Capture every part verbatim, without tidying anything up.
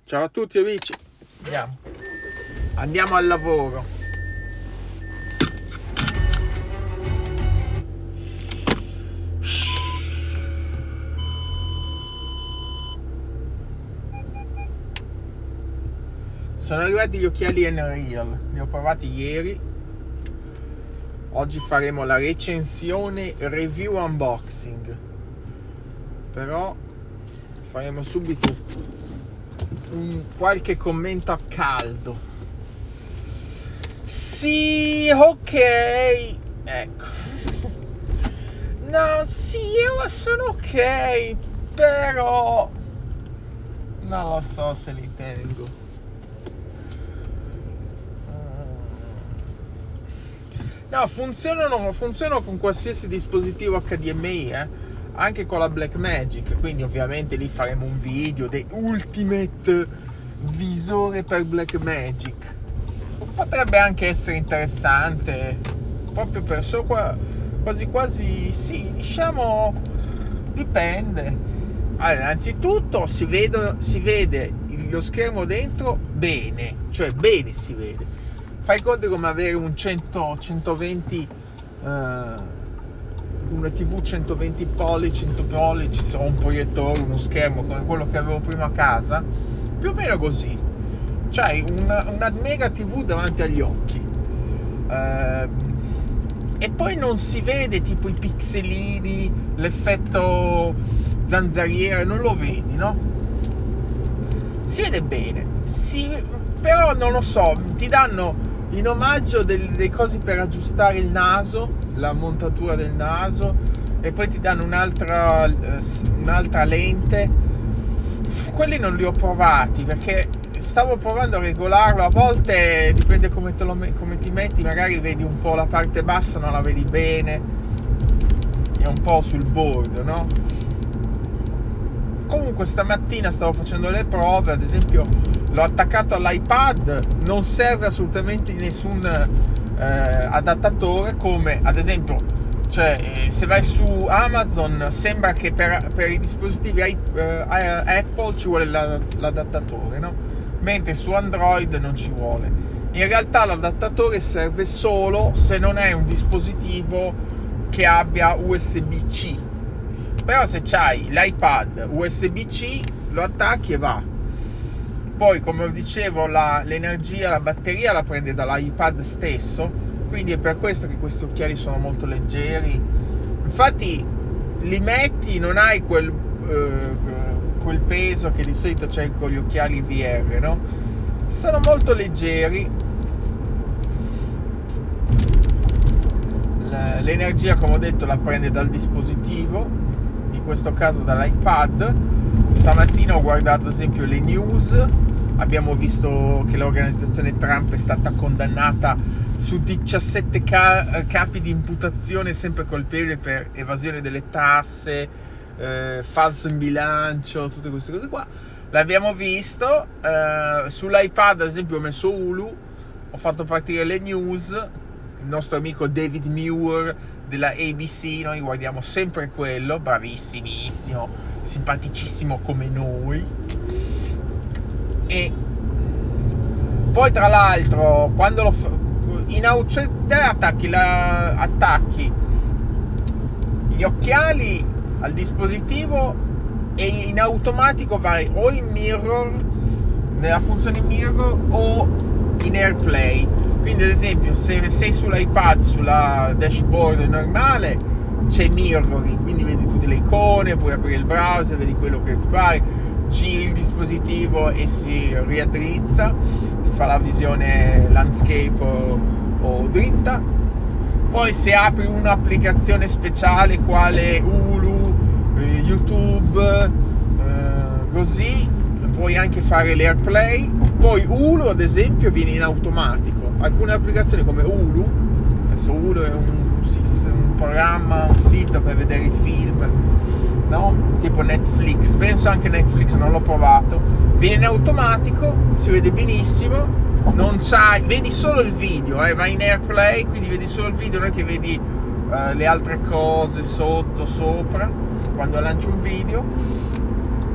Ciao a tutti amici, andiamo, andiamo al lavoro. Sono arrivati gli occhiali Nreal, li ho provati ieri. Oggi faremo la recensione review unboxing, però faremo subito un qualche commento a caldo. Sì, ok, ecco. No, sì, io sono ok, però non lo so se li tengo. No, funzionano, funzionano con qualsiasi dispositivo H D M I, eh? Anche con la Blackmagic, quindi ovviamente lì faremo un video dei Ultimate visore per Blackmagic. Potrebbe anche essere interessante, proprio per so qua, quasi quasi sì, diciamo, dipende. Allora, innanzitutto si, vedono, si vede lo schermo dentro bene, cioè bene si vede. Fai conto come avere un cento, centoventi, uh, una tivù centoventi pollici, cento pollici, un proiettore, uno schermo come quello che avevo prima a casa, più o meno così. C'hai una, una mega tivù davanti agli occhi, uh, e poi non si vede tipo i pixelini, l'effetto zanzariera, non lo vedi, no? Si vede bene, si, però non lo so, ti danno in omaggio delle cose per aggiustare il naso, la montatura del naso, e poi ti danno un'altra, un'altra lente. Quelli non li ho provati perché stavo provando a regolarlo. A volte dipende come, te lo, come ti metti, magari vedi un po' la parte bassa, non la vedi bene, è un po' sul bordo, no? Comunque stamattina stavo facendo le prove, ad esempio l'ho attaccato all'iPad, non serve assolutamente nessun eh, adattatore, come ad esempio, cioè, eh, se vai su Amazon sembra che per, per i dispositivi eh, Apple ci vuole la, l'adattatore, no? Mentre su Android non ci vuole. In realtà l'adattatore serve solo se non è un dispositivo che abbia U S B C. Però se c'hai l'iPad U S B C lo attacchi e va. Poi, come dicevo, la, l'energia, la batteria la prende dall'iPad stesso, quindi è per questo che questi occhiali sono molto leggeri. Infatti li metti, non hai quel, uh, quel peso che di solito c'è con gli occhiali V R, no? Sono molto leggeri. L'energia, come ho detto, la prende dal dispositivo, in questo caso dall'iPad. Stamattina ho guardato ad esempio le news, abbiamo visto che l'organizzazione Trump è stata condannata su diciassette ca- capi di imputazione, sempre colpevole per evasione delle tasse, eh, falso in bilancio, tutte queste cose qua. L'abbiamo visto, eh, sull'iPad ad esempio ho messo Hulu, ho fatto partire le news, il nostro amico David Muir della A B C, noi guardiamo sempre quello, bravissimissimo, simpaticissimo come noi. E poi tra l'altro quando lo fa, in auto, te attacchi, la, attacchi gli occhiali al dispositivo e in automatico vai o in mirror, nella funzione mirror, o in AirPlay. Quindi ad esempio se sei sull'iPad, sulla dashboard normale, c'è mirroring, quindi vedi tutte le icone, puoi aprire il browser, vedi quello che ti pare, giri il dispositivo e si riaddrizza, ti fa la visione landscape o, o dritta. Poi se apri un'applicazione speciale quale Hulu, eh, YouTube, eh, così puoi anche fare l'AirPlay. Poi Hulu ad esempio viene in automatico. Alcune applicazioni come Hulu, adesso Hulu è un, un programma, un sito per vedere i film, no? Tipo Netflix, penso anche Netflix, non l'ho provato, viene in automatico, si vede benissimo, non c'hai, vedi solo il video, eh, vai in AirPlay, quindi vedi solo il video, non è che vedi uh, le altre cose sotto, sopra, quando lanci un video.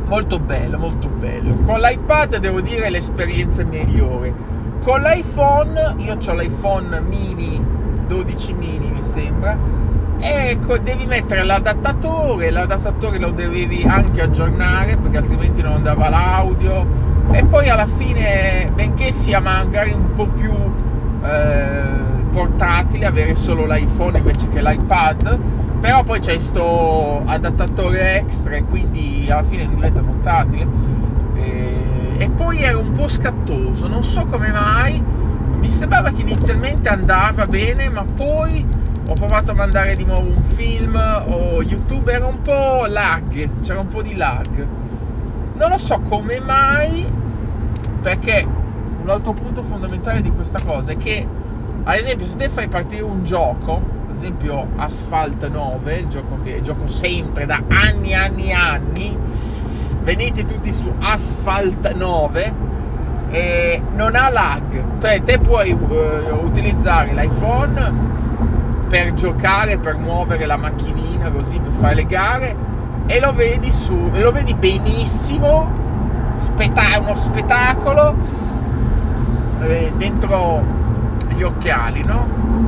molto bello, molto bello. Con l'iPad devo dire l'esperienza è migliore. Con l'iPhone, io ho l'iPhone mini, dodici mini mi sembra, e devi mettere l'adattatore, l'adattatore lo dovevi anche aggiornare perché altrimenti non andava l'audio, e poi alla fine, benché sia magari un po' più eh, portatile avere solo l'iPhone invece che l'iPad, però poi c'è sto adattatore extra e quindi alla fine diventa portatile. E, e poi era un po' scattoso, non so come mai, mi sembrava che inizialmente andava bene, ma poi ho provato a mandare di nuovo un film o YouTube, era un po' lag, c'era un po' di lag, non lo so come mai, perché un altro punto fondamentale di questa cosa è che, ad esempio, se te fai partire un gioco, ad esempio Asphalt nove, il gioco che gioco sempre da anni e anni e anni, venite tutti su Asphalt nove, e non ha lag, cioè te puoi uh, utilizzare l'iPhone per giocare, per muovere la macchinina così, per fare le gare, e lo vedi su, e lo vedi benissimo, spetta- uno spettacolo eh, dentro gli occhiali, no?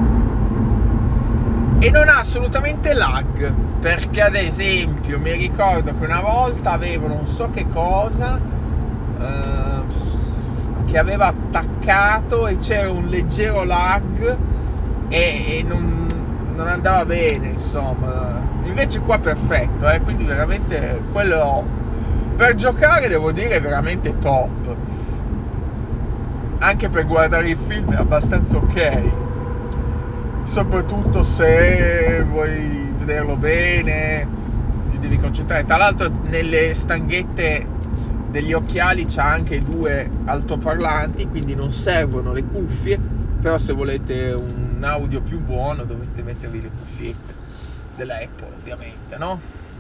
E non ha assolutamente lag, perché ad esempio mi ricordo che una volta avevo non so che cosa eh, che aveva attaccato e c'era un leggero lag e, e non, non andava bene, insomma. Invece qua perfetto, eh? Quindi veramente quello per giocare devo dire è veramente top, anche per guardare il film è abbastanza ok, soprattutto se vuoi vederlo bene, ti devi concentrare. Tra l'altro nelle stanghette degli occhiali c'ha anche due altoparlanti, quindi non servono le cuffie, però se volete un audio più buono dovete mettervi le cuffiette della Apple, ovviamente, no?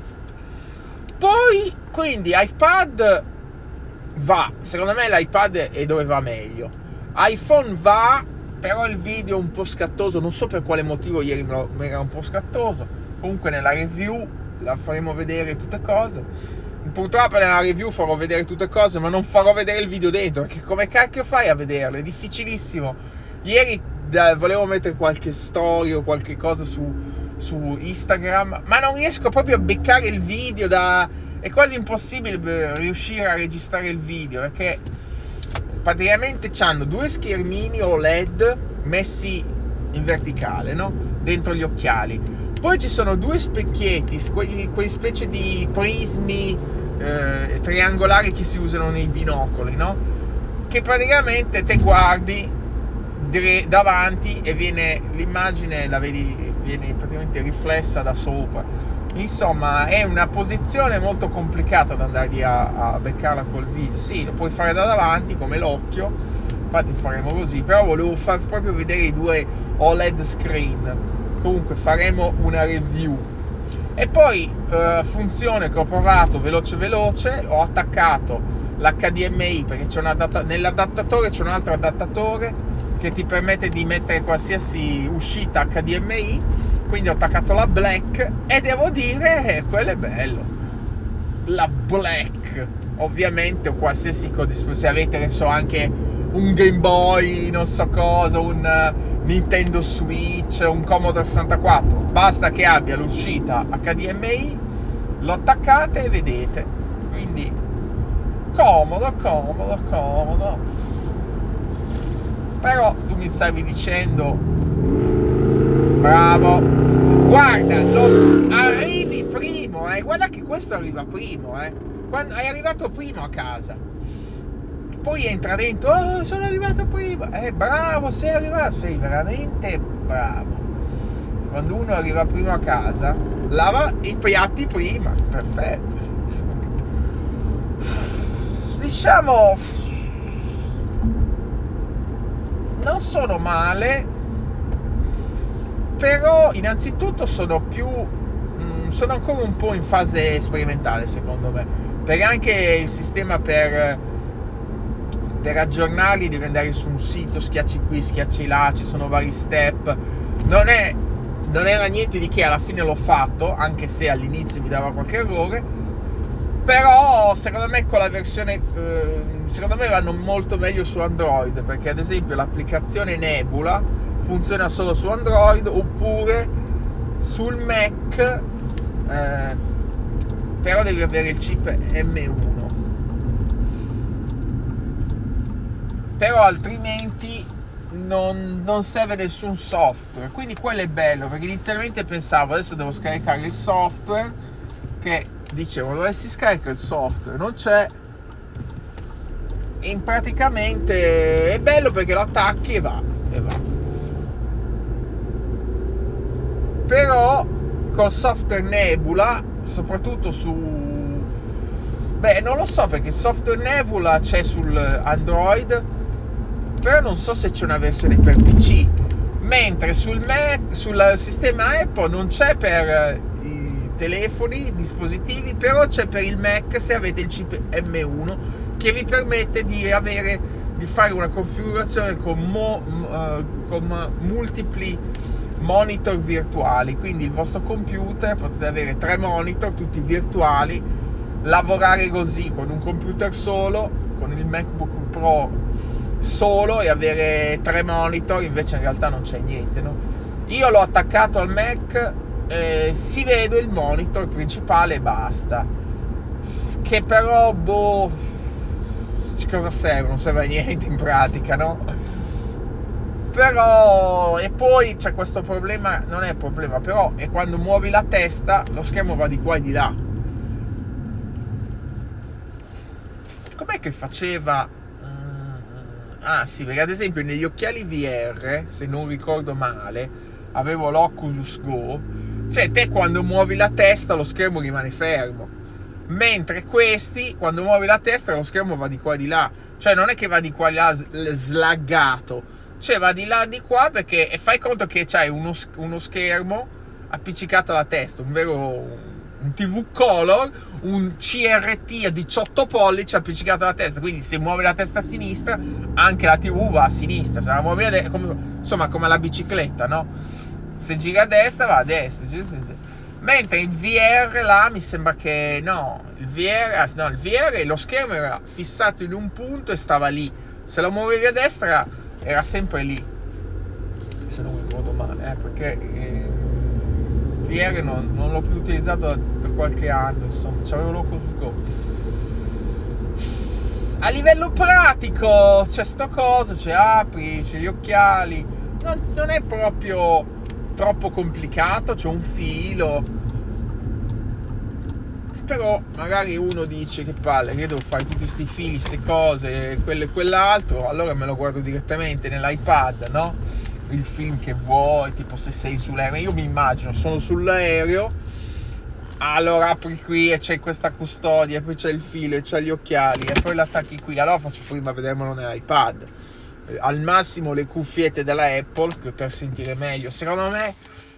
Poi, quindi iPad va, secondo me l'iPad è dove va meglio, iPhone va, però il video è un po' scattoso, non so per quale motivo ieri mi era un po' scattoso. Comunque nella review la faremo vedere tutte cose. Purtroppo nella review farò vedere tutte cose, ma non farò vedere il video dentro, perché come cacchio fai a vederlo? È difficilissimo. Ieri eh, volevo mettere qualche story o qualche cosa su, su Instagram, ma non riesco proprio a beccare il video, da... è quasi impossibile riuscire a registrare il video, perché praticamente c'hanno due schermini O L E D messi in verticale, no? Dentro gli occhiali. Poi ci sono due specchietti, quei, quei specie di prismi eh, triangolari che si usano nei binocoli, no? Che praticamente te guardi davanti e viene l'immagine, la vedi, viene praticamente riflessa da sopra. Insomma, è una posizione molto complicata da andare a, a beccarla col video. Sì, lo puoi fare da davanti come l'occhio, infatti faremo così, però volevo far proprio vedere i due O L E D screen. Comunque faremo una review. E poi eh, funzione che ho provato veloce veloce, ho attaccato l'H D M I, perché c'è un adatta- nell'adattatore c'è un altro adattatore che ti permette di mettere qualsiasi uscita H D M I, quindi ho attaccato la Black e devo dire quello è bello, la Black. Ovviamente o qualsiasi cosa, se avete adesso anche un Game Boy, non so cosa, un Nintendo Switch, un Commodore sessantaquattro, basta che abbia l'uscita H D M I, lo attaccate e vedete. Quindi comodo, comodo, comodo. Però tu mi stavi dicendo, bravo, guarda, lo arrivi primo, eh, guarda che questo arriva primo, eh, quando è arrivato primo a casa. Poi entra dentro, oh, sono arrivato prima, eh, bravo, sei arrivato, sei veramente bravo. Quando uno arriva primo a casa, lava i piatti prima, perfetto. Diciamo, non sono male, però innanzitutto sono più, mh, sono ancora un po' in fase sperimentale secondo me, perché anche il sistema per... per aggiornarli devi andare su un sito, schiacci qui, schiacci là, ci sono vari step, non è non era niente di che, alla fine l'ho fatto, anche se all'inizio mi dava qualche errore, Però secondo me con la versione eh, secondo me vanno molto meglio su Android, perché ad esempio l'applicazione Nebula funziona solo su Android, oppure sul Mac, eh, però devi avere il chip M uno, però altrimenti non, non serve nessun software. Quindi quello è bello, perché inizialmente pensavo adesso devo scaricare il software, che dicevo dovessi scaricare il software, non c'è, e praticamente è bello perché lo attacchi e va, e va. Però col software Nebula, soprattutto su, beh non lo so, perché il software Nebula c'è sul Android, però non so se c'è una versione per P C, mentre sul Mac, sul sistema Apple non c'è per i telefoni, i dispositivi, però c'è per il Mac se avete il chip M uno, che vi permette di avere, di fare una configurazione con, mo, uh, con multipli monitor virtuali. Quindi il vostro computer, potete avere tre monitor tutti virtuali, lavorare così con un computer solo, con il MacBook Pro solo, e avere tre monitor. Invece in realtà non c'è niente, no? Io l'ho attaccato al Mac, eh, si vede il monitor principale e basta, che però boh, cosa serve? Non serve a niente in pratica, no? Però, e poi c'è questo problema, non è problema, però è quando muovi la testa lo schermo va di qua e di là. Com'è che faceva? Ah sì, perché ad esempio negli occhiali V R, se non ricordo male, avevo l'Oculus Go, cioè te quando muovi la testa lo schermo rimane fermo, mentre questi quando muovi la testa lo schermo va di qua e di là, cioè non è che va di qua e di là slaggato, cioè va di là e di qua, perché, e fai conto che c'hai uno, uno schermo appiccicato alla testa, un vero un T V color, un C R T a diciotto pollici appiccicato alla testa. Quindi se muovi la testa a sinistra anche la tivù va a sinistra, se la muovi a destra, come, insomma come la bicicletta, no? Se gira a destra va a destra. Mentre il V R là mi sembra che no, il V R, no, il V R lo schermo era fissato in un punto e stava lì, se lo muovevi a destra era sempre lì, se non ricordo male, eh, perché eh, V R non, non l'ho più utilizzato per qualche anno, insomma, c'avevo l'Oculus Go. A livello pratico c'è sto coso, c'è apri, c'è gli occhiali, non, non è proprio troppo complicato, c'è un filo, però magari uno dice che palle, che devo fare tutti sti fili, ste cose, quello e quell'altro, allora me lo guardo direttamente nell'iPad, no? Il film che vuoi, tipo se sei sull'aereo, io mi immagino, sono sull'aereo, allora apri qui e c'è questa custodia, poi c'è il filo e c'è gli occhiali e poi l'attacchi qui, allora faccio prima vedermelo nell'iPad, al massimo le cuffiette della Apple per sentire meglio. Secondo me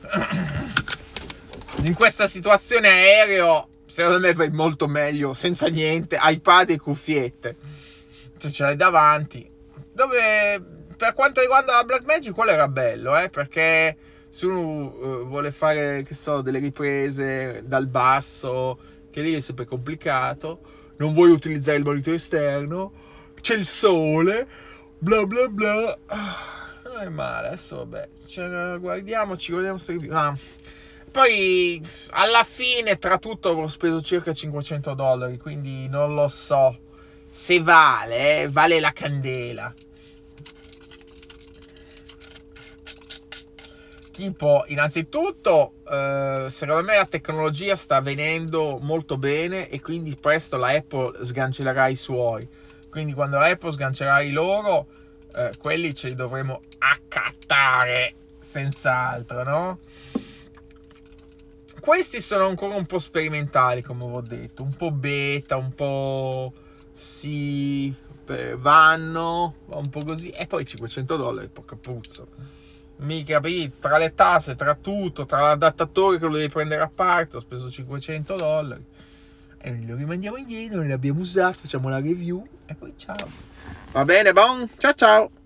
in questa situazione aereo, secondo me vai molto meglio senza niente, iPad e cuffiette, se ce l'hai davanti. Dove per quanto riguarda la Blackmagic, quello era bello, eh, perché se uno uh, vuole fare, che so, delle riprese dal basso, che lì è sempre complicato, non vuoi utilizzare il monitor esterno, c'è il sole, bla bla bla, non è male. Adesso vabbè, cioè, guardiamo, ci guardiamo queste review. Ah. Poi alla fine tra tutto avrò speso circa cinquecento dollari, quindi non lo so se vale, eh, vale la candela. Tipo, innanzitutto, eh, secondo me la tecnologia sta venendo molto bene e quindi presto la Apple sgancellerà i suoi. Quindi quando la Apple sgancerà i loro, eh, quelli ce li dovremo accattare senz'altro, no? Questi sono ancora un po' sperimentali, come ho detto, un po' beta, un po' sì, vanno, un po' così, e poi cinquecento dollari, porca puzza. Mica, tra le tasse, tra tutto, tra l'adattatore che lo devi prendere a parte, ho speso cinquecento dollari e noi lo rimandiamo indietro, non l'abbiamo usato, facciamo la review e poi ciao. Va bene, bon? Ciao ciao!